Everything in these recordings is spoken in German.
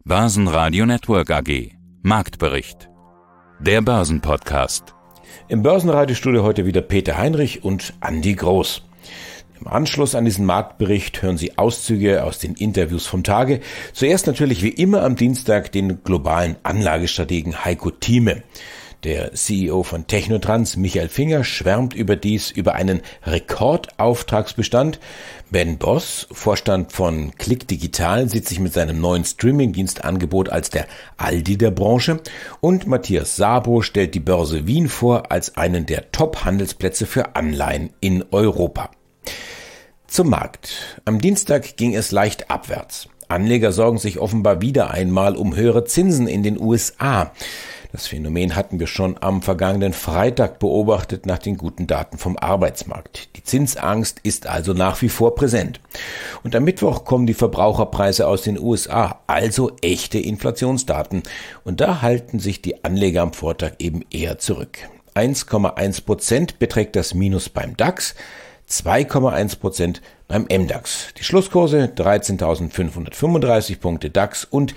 Börsenradio Network AG. Marktbericht. Der Börsenpodcast. Im Börsenradiostudio heute wieder Peter Heinrich und Andi Groß. Im Anschluss an diesen Marktbericht hören Sie Auszüge aus den Interviews vom Tage. Zuerst natürlich wie immer am Dienstag den globalen Anlagestrategen Heiko Thieme. Der CEO von Technotrans, Michael Finger, schwärmt überdies über einen Rekordauftragsbestand. Ben Boss, Vorstand von Click Digital, sieht sich mit seinem neuen Streamingdienstangebot als der Aldi der Branche. Und Matthias Sabo stellt die Börse Wien vor als einen der Top-Handelsplätze für Anleihen in Europa. Zum Markt. Am Dienstag ging es leicht abwärts. Anleger sorgen sich offenbar wieder einmal um höhere Zinsen in den USA. Das Phänomen hatten wir schon am vergangenen Freitag beobachtet nach den guten Daten vom Arbeitsmarkt. Die Zinsangst ist also nach wie vor präsent. Und am Mittwoch kommen die Verbraucherpreise aus den USA, also echte Inflationsdaten. Und da halten sich die Anleger am Vortag eben eher zurück. 1,1% beträgt das Minus beim DAX, 2,1% beim MDAX. Die Schlusskurse 13.535 Punkte DAX und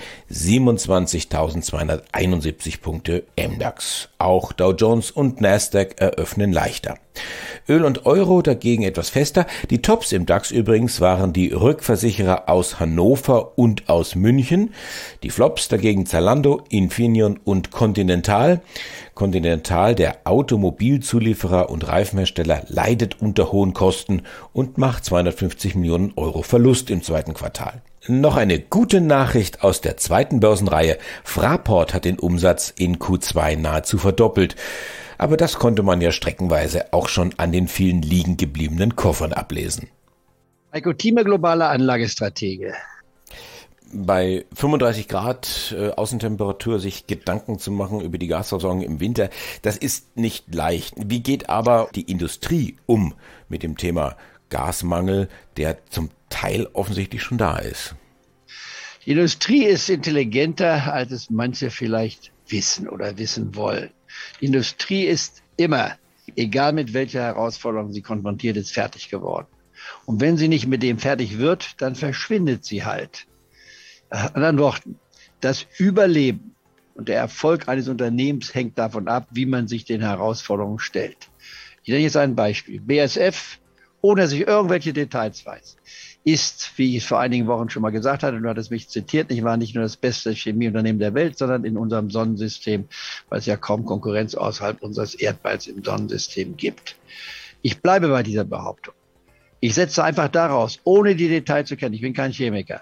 27.271 Punkte MDAX. Auch Dow Jones und Nasdaq eröffnen leichter. Öl und Euro dagegen etwas fester. Die Tops im DAX übrigens waren die Rückversicherer aus Hannover und aus München. Die Flops dagegen Zalando, Infineon und Continental. Continental, der Automobilzulieferer und Reifenhersteller, leidet unter hohen Kosten und macht 250 Millionen Euro Verlust im zweiten Quartal. Noch eine gute Nachricht aus der zweiten Börsenreihe. Fraport hat den Umsatz in Q2 nahezu verdoppelt. Aber das konnte man ja streckenweise auch schon an den vielen liegen gebliebenen Koffern ablesen. Heiko Thieme, globaler Anlagestratege. Bei 35 Grad Außentemperatur sich Gedanken zu machen über die Gasversorgung im Winter, das ist nicht leicht. Wie geht aber die Industrie um mit dem Thema Gasmangel, der zum Teil offensichtlich schon da ist? Die Industrie ist intelligenter, als es manche vielleicht wissen oder wissen wollen. Die Industrie ist immer, egal mit welcher Herausforderung sie konfrontiert ist, fertig geworden. Und wenn sie nicht mit dem fertig wird, dann verschwindet sie halt. In anderen Worten, das Überleben und der Erfolg eines Unternehmens hängt davon ab, wie man sich den Herausforderungen stellt. Ich nenne jetzt ein Beispiel. BASF, ohne dass ich irgendwelche Details weiß, ist, wie ich es vor einigen Wochen schon mal gesagt hatte, du hattest mich zitiert, ich war nicht nur das beste Chemieunternehmen der Welt, sondern in unserem Sonnensystem, weil es ja kaum Konkurrenz außerhalb unseres Erdballs im Sonnensystem gibt. Ich bleibe bei dieser Behauptung. Ich setze einfach daraus, ohne die Details zu kennen, ich bin kein Chemiker,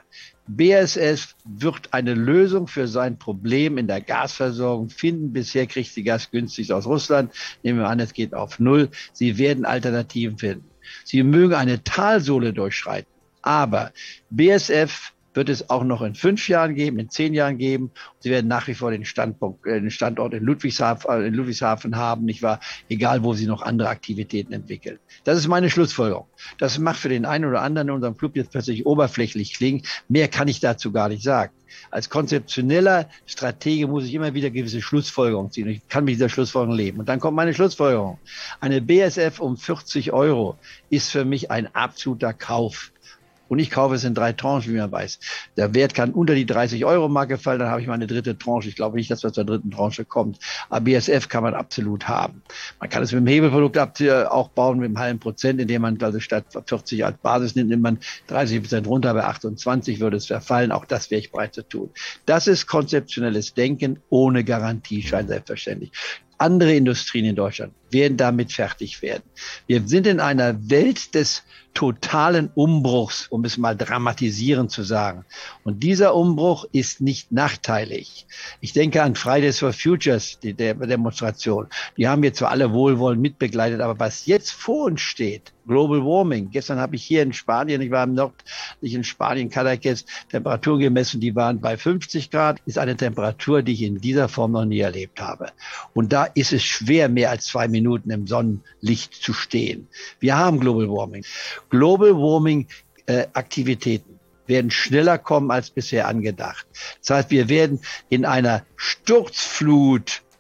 BASF wird eine Lösung für sein Problem in der Gasversorgung finden. Bisher kriegt sie Gas günstig aus Russland. Nehmen wir an, es geht auf Null. Sie werden Alternativen finden. Sie mögen eine Talsohle durchschreiten. Aber BASF wird es auch noch in 5 Jahren geben, in 10 Jahren geben. Sie werden nach wie vor den Standort in Ludwigshafen haben, nicht wahr? Egal, wo sie noch andere Aktivitäten entwickeln. Das ist meine Schlussfolgerung. Das macht für den einen oder anderen in unserem Club jetzt plötzlich oberflächlich klingen. Mehr kann ich dazu gar nicht sagen. Als konzeptioneller Stratege muss ich immer wieder gewisse Schlussfolgerungen ziehen. Ich kann mit dieser Schlussfolgerung leben. Und dann kommt meine Schlussfolgerung. Eine BASF um 40 Euro ist für mich ein absoluter Kauf. Und ich kaufe es in 3 Tranchen, wie man weiß. Der Wert kann unter die 30-Euro-Marke fallen, dann habe ich meine dritte Tranche. Ich glaube nicht, dass wir zur dritten Tranche kommt. Aber BASF kann man absolut haben. Man kann es mit dem Hebelprodukt auch bauen, mit einem halben Prozent, indem man also statt 40 als Basis nimmt man 30% runter, bei 28 würde es verfallen. Auch das wäre ich bereit zu tun. Das ist konzeptionelles Denken ohne Garantieschein, selbstverständlich. Andere Industrien in Deutschland werden damit fertig werden. Wir sind in einer Welt des totalen Umbruchs, um es mal dramatisierend zu sagen. Und dieser Umbruch ist nicht nachteilig. Ich denke an Fridays for Futures, die Demonstration. Die haben wir zwar alle wohlwollend mitbegleitet, aber was jetzt vor uns steht, Global Warming. Gestern habe ich hier in Spanien, ich war im nördlichen Spanien, Cadaqués, Temperaturen gemessen, die waren bei 50 Grad. Ist eine Temperatur, die ich in dieser Form noch nie erlebt habe. Und da ist es schwer, mehr als 2 Minuten im Sonnenlicht zu stehen. Wir haben Global Warming. Global Warming Aktivitäten werden schneller kommen als bisher angedacht. Das heißt, wir werden in einer Sturzflut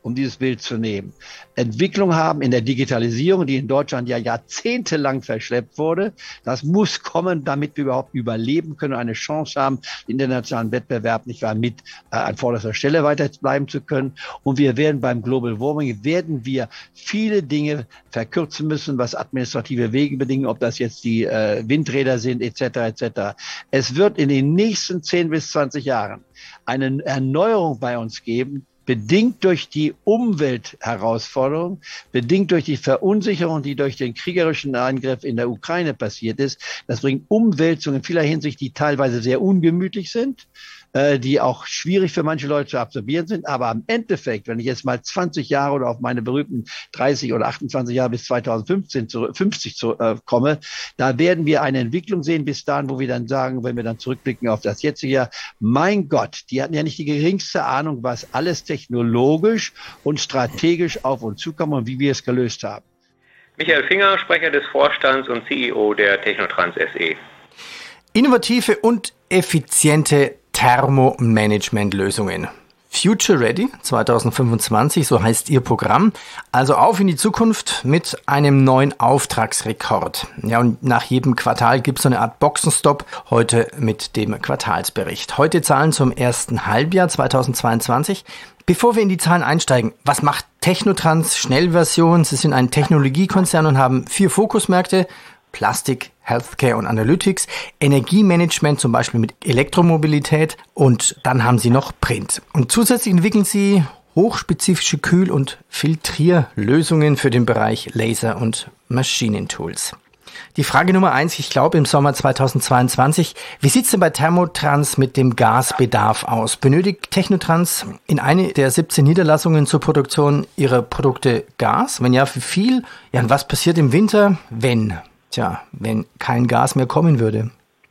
um dieses Bild zu nehmen, Entwicklung haben in der Digitalisierung, die in Deutschland ja jahrzehntelang verschleppt wurde. Das muss kommen, damit wir überhaupt überleben können, eine Chance haben, den internationalen Wettbewerb nicht wahr mit an vorderster Stelle weiter bleiben zu können. Und wir werden beim Global Warming, viele Dinge verkürzen müssen, was administrative Wege bedingen, ob das jetzt die Windräder sind, etc. etc. Es wird in den nächsten 10 bis 20 Jahren eine Erneuerung bei uns geben, bedingt durch die Umweltherausforderung, bedingt durch die Verunsicherung, die durch den kriegerischen Angriff in der Ukraine passiert ist. Das bringt Umwälzungen in vieler Hinsicht, die teilweise sehr ungemütlich sind, die auch schwierig für manche Leute zu absorbieren sind. Aber im Endeffekt, wenn ich jetzt mal 20 Jahre oder auf meine berühmten 30 oder 28 Jahre bis 2050 komme, da werden wir eine Entwicklung sehen bis dahin, wo wir dann sagen, wenn wir dann zurückblicken auf das jetzige Jahr, mein Gott, die hatten ja nicht die geringste Ahnung, was alles technologisch und strategisch auf uns zukommt und wie wir es gelöst haben. Michael Finger, Sprecher des Vorstands und CEO der Technotrans SE. Innovative und effiziente Thermomanagement-Lösungen. Future Ready 2025, so heißt Ihr Programm. Also auf in die Zukunft mit einem neuen Auftragsrekord. Ja, und nach jedem Quartal gibt es so eine Art Boxenstopp, heute mit dem Quartalsbericht. Heute Zahlen zum ersten Halbjahr 2022. Bevor wir in die Zahlen einsteigen, was macht Technotrans Schnellversion? Sie sind ein Technologiekonzern und haben 4 Fokusmärkte: Plastik, Healthcare und Analytics, Energiemanagement, zum Beispiel mit Elektromobilität, und dann haben Sie noch Print. Und zusätzlich entwickeln Sie hochspezifische Kühl- und Filtrierlösungen für den Bereich Laser- und Maschinentools. Die Frage Nummer 1, ich glaube im Sommer 2022, wie sieht es denn bei Thermotrans mit dem Gasbedarf aus? Benötigt Technotrans in eine der 17 Niederlassungen zur Produktion ihrer Produkte Gas? Wenn ja, wie viel? Ja, und was passiert im Winter, wenn kein Gas mehr kommen würde?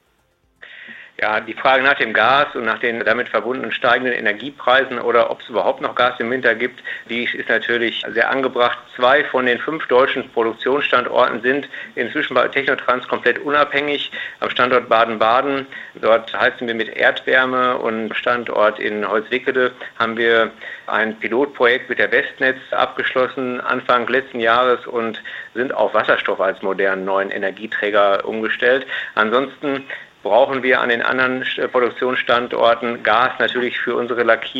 Ja, die Frage nach dem Gas und nach den damit verbundenen steigenden Energiepreisen oder ob es überhaupt noch Gas im Winter gibt, die ist natürlich sehr angebracht. 2 von den 5 deutschen Produktionsstandorten sind inzwischen bei Technotrans komplett unabhängig. Am Standort Baden-Baden, dort heizen wir mit Erdwärme, und Standort in Holzwickede haben wir ein Pilotprojekt mit der Westnetz abgeschlossen Anfang letzten Jahres und sind auf Wasserstoff als modernen neuen Energieträger umgestellt. Ansonsten brauchen wir an den anderen Produktionsstandorten Gas natürlich für unsere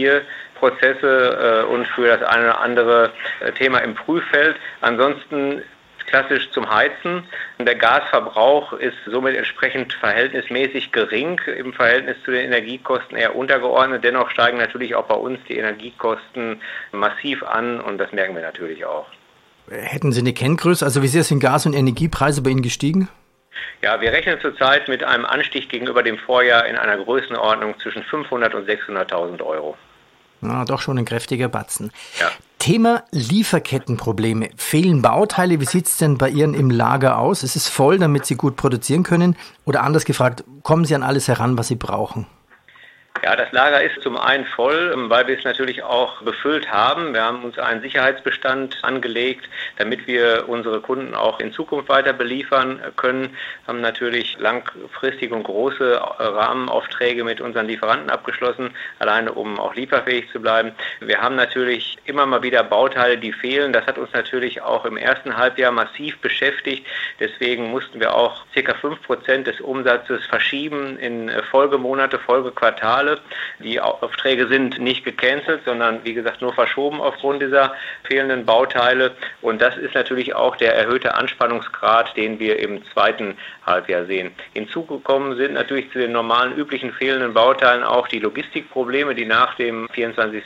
Lackierprozesse und für das eine oder andere Thema im Prüffeld. Ansonsten klassisch zum Heizen. Der Gasverbrauch ist somit entsprechend verhältnismäßig gering, im Verhältnis zu den Energiekosten eher untergeordnet. Dennoch steigen natürlich auch bei uns die Energiekosten massiv an, und das merken wir natürlich auch. Hätten Sie eine Kenngröße? Also wie sehr sind Gas- und Energiepreise bei Ihnen gestiegen? Ja, wir rechnen zurzeit mit einem Anstieg gegenüber dem Vorjahr in einer Größenordnung zwischen 500 und 600.000 Euro. Na, doch schon ein kräftiger Batzen. Ja. Thema Lieferkettenprobleme. Fehlen Bauteile? Wie sieht es denn bei Ihnen im Lager aus? Ist es voll, damit Sie gut produzieren können? Oder anders gefragt, kommen Sie an alles heran, was Sie brauchen? Ja, das Lager ist zum einen voll, weil wir es natürlich auch befüllt haben. Wir haben uns einen Sicherheitsbestand angelegt, damit wir unsere Kunden auch in Zukunft weiter beliefern können. Haben natürlich langfristige und große Rahmenaufträge mit unseren Lieferanten abgeschlossen, alleine um auch lieferfähig zu bleiben. Wir haben natürlich immer mal wieder Bauteile, die fehlen. Das hat uns natürlich auch im ersten Halbjahr massiv beschäftigt. Deswegen mussten wir auch ca. 5% des Umsatzes verschieben in Folgemonate, Folgequartale. Die Aufträge sind nicht gecancelt, sondern wie gesagt nur verschoben aufgrund dieser fehlenden Bauteile. Und das ist natürlich auch der erhöhte Anspannungsgrad, den wir im zweiten Halbjahr sehen. Hinzugekommen sind natürlich zu den normalen üblichen fehlenden Bauteilen auch die Logistikprobleme, die nach dem 24.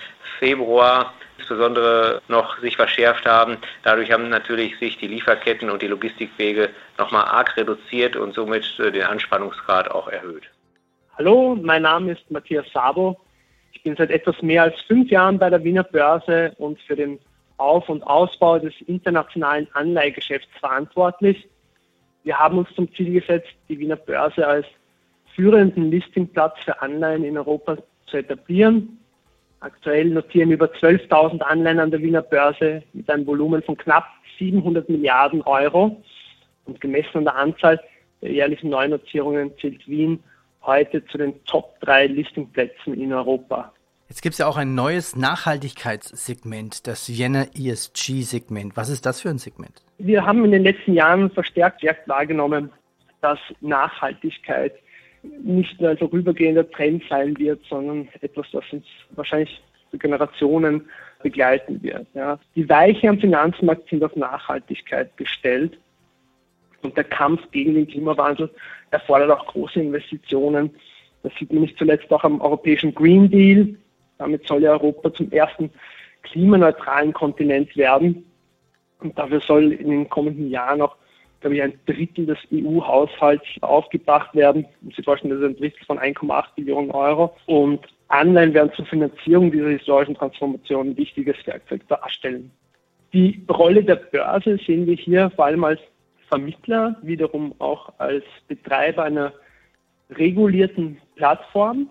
Februar insbesondere noch sich verschärft haben. Dadurch haben natürlich sich die Lieferketten und die Logistikwege nochmal arg reduziert und somit den Anspannungsgrad auch erhöht. Hallo, mein Name ist Matthias Sabo. Ich bin seit etwas mehr als 5 Jahren bei der Wiener Börse und für den Auf- und Ausbau des internationalen Anleihgeschäfts verantwortlich. Wir haben uns zum Ziel gesetzt, die Wiener Börse als führenden Listingplatz für Anleihen in Europa zu etablieren. Aktuell notieren über 12.000 Anleihen an der Wiener Börse mit einem Volumen von knapp 700 Milliarden Euro. Und gemessen an der Anzahl der jährlichen Neunotierungen zählt Wien heute zu den Top 3 Listingplätzen in Europa. Jetzt gibt es ja auch ein neues Nachhaltigkeitssegment, das Vienna ESG-Segment. Was ist das für ein Segment? Wir haben in den letzten Jahren verstärkt wahrgenommen, dass Nachhaltigkeit nicht nur ein vorübergehender Trend sein wird, sondern etwas, das uns wahrscheinlich für Generationen begleiten wird. Ja. Die Weichen am Finanzmarkt sind auf Nachhaltigkeit gestellt und der Kampf gegen den Klimawandel erfordert auch große Investitionen. Das sieht man nicht zuletzt auch am europäischen Green Deal. Damit soll ja Europa zum ersten klimaneutralen Kontinent werden. Und dafür soll in den kommenden Jahren auch, glaube ich, 1/3 des EU-Haushalts aufgebracht werden. Sie sich vorstellen, das ist 1/3 von 1,8 Billionen Euro. Und Anleihen werden zur Finanzierung dieser historischen Transformation ein wichtiges Werkzeug darstellen. Die Rolle der Börse sehen wir hier vor allem als Vermittler, wiederum auch als Betreiber einer regulierten Plattform.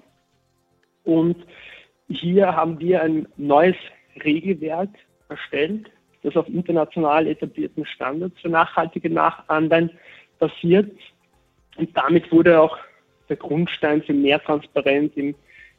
Und hier haben wir ein neues Regelwerk erstellt, das auf international etablierten Standards für nachhaltige Anleihen basiert. Und damit wurde auch der Grundstein für mehr Transparenz im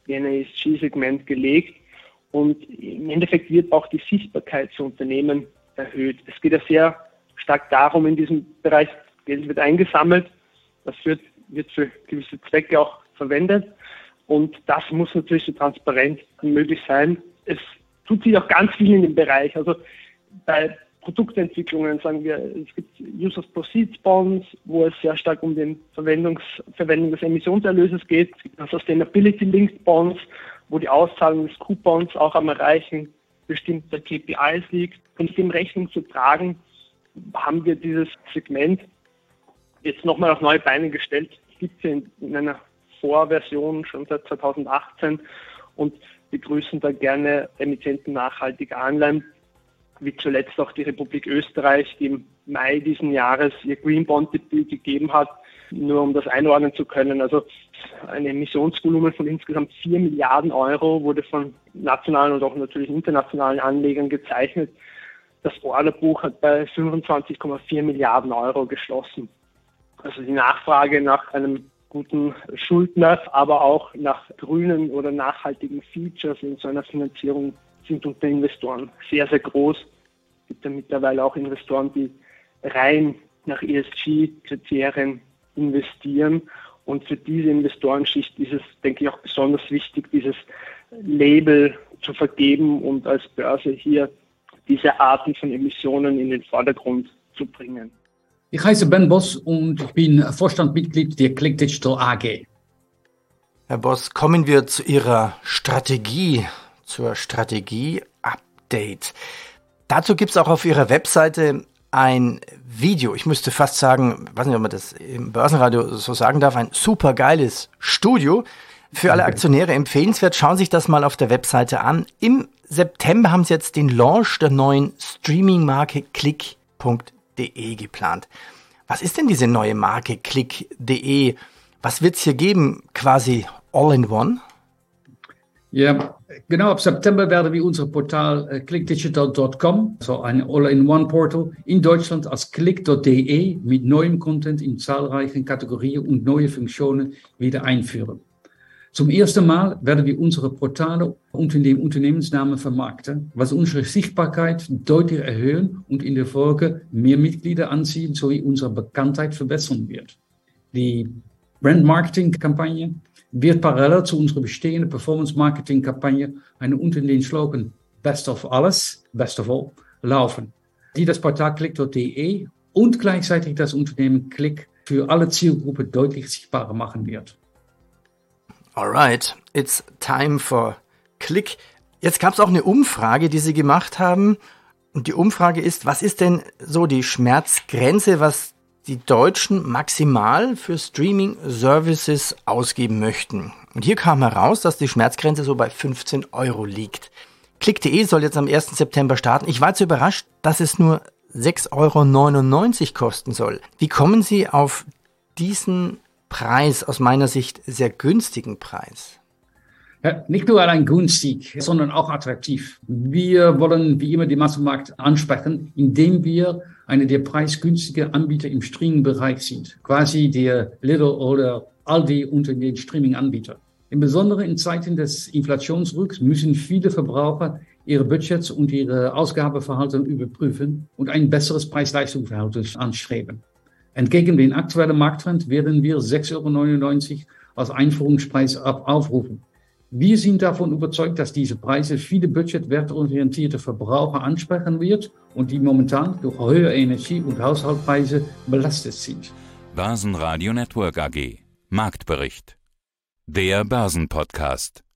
ESG-Segment gelegt. Und im Endeffekt wird auch die Sichtbarkeit für Unternehmen erhöht. Es geht ja sehr stark darum, in diesem Bereich, Geld wird eingesammelt, das wird für gewisse Zwecke auch verwendet. Und das muss natürlich so transparent wie möglich sein. Es tut sich auch ganz viel in dem Bereich. Also bei Produktentwicklungen sagen wir, es gibt Use of Proceeds Bonds, wo es sehr stark um die Verwendung des Emissionserlöses geht. Es gibt Sustainability Linked Bonds, wo die Auszahlung des Coupons auch am Erreichen bestimmter KPIs liegt. Und dem Rechnung zu tragen, haben wir dieses Segment jetzt nochmal auf neue Beine gestellt. Es gibt es in einer Vorversion schon seit 2018 und begrüßen da gerne Emittenten nachhaltiger Anleihen, wie zuletzt auch die Republik Österreich, die im Mai diesen Jahres ihr Green Bond Debüt gegeben hat, nur um das einordnen zu können. Also ein Emissionsvolumen von insgesamt 4 Milliarden Euro wurde von nationalen und auch natürlich internationalen Anlegern gezeichnet. Das Orderbuch hat bei 25,4 Milliarden Euro geschlossen. Also die Nachfrage nach einem guten Schuldner, aber auch nach grünen oder nachhaltigen Features in so einer Finanzierung sind unter Investoren sehr, sehr groß. Es gibt ja mittlerweile auch Investoren, die rein nach ESG-Kriterien investieren. Und für diese Investorenschicht ist es, denke ich, auch besonders wichtig, dieses Label zu vergeben und als Börse hier diese Arten von Emissionen in den Vordergrund zu bringen. Ich heiße Ben Boss und ich bin Vorstandsmitglied der Click Digital AG. Herr Boss, kommen wir zu Ihrer Strategie, zur Strategie-Update. Dazu gibt es auch auf Ihrer Webseite ein Video, ich müsste fast sagen, weiß nicht, ob man das im Börsenradio so sagen darf, ein super geiles Studio. Für alle Aktionäre empfehlenswert, schauen Sie sich das mal auf der Webseite an. Im September haben Sie jetzt den Launch der neuen Streaming-Marke Click.de geplant. Was ist denn diese neue Marke Click.de? Was wird es hier geben, quasi all-in-one? Ja, genau, ab September werden wir unser Portal clickdigital.com, so ein All-in-One-Portal, in Deutschland als click.de mit neuem Content in zahlreichen Kategorien und neue Funktionen wieder einführen. Zum ersten Mal werden wir unsere Portale unter dem Unternehmensnamen vermarkten, was unsere Sichtbarkeit deutlich erhöhen und in der Folge mehr Mitglieder anziehen sowie unsere Bekanntheit verbessern wird. Die Brand-Marketing-Kampagne wird parallel zu unserer bestehenden Performance-Marketing-Kampagne eine unter den Slogan Best of Alles, Best of All laufen, die das Portal click.de und gleichzeitig das Unternehmen Click für alle Zielgruppen deutlich sichtbarer machen wird. Alright, it's time for Click. Jetzt gab es auch eine Umfrage, die Sie gemacht haben. Und die Umfrage ist, was ist denn so die Schmerzgrenze, was die Deutschen maximal für Streaming-Services ausgeben möchten? Und hier kam heraus, dass die Schmerzgrenze so bei 15 Euro liegt. Click.de soll jetzt am 1. September starten. Ich war jetzt überrascht, dass es nur 6,99 Euro kosten soll. Wie kommen Sie auf diesen Preis, aus meiner Sicht sehr günstigen Preis? Ja, nicht nur allein günstig, sondern auch attraktiv. Wir wollen wie immer den Massenmarkt ansprechen, indem wir einer der preisgünstigen Anbieter im Streaming-Bereich sind. Quasi der Lidl oder Aldi unter den Streaming-Anbietern. Insbesondere in Zeiten des Inflationsdrucks müssen viele Verbraucher ihre Budgets und ihre Ausgabeverhalten überprüfen und ein besseres Preis-Leistungs-Verhältnis anstreben. Entgegen den aktuellen Markttrend werden wir 6,99 € als Einführungspreis aufrufen. Wir sind davon überzeugt, dass diese Preise viele budgetwertorientierte Verbraucher ansprechen wird und die momentan durch höhere Energie- und Haushaltspreise belastet sind. Börsenradio Network AG. Marktbericht. Der Börsenpodcast.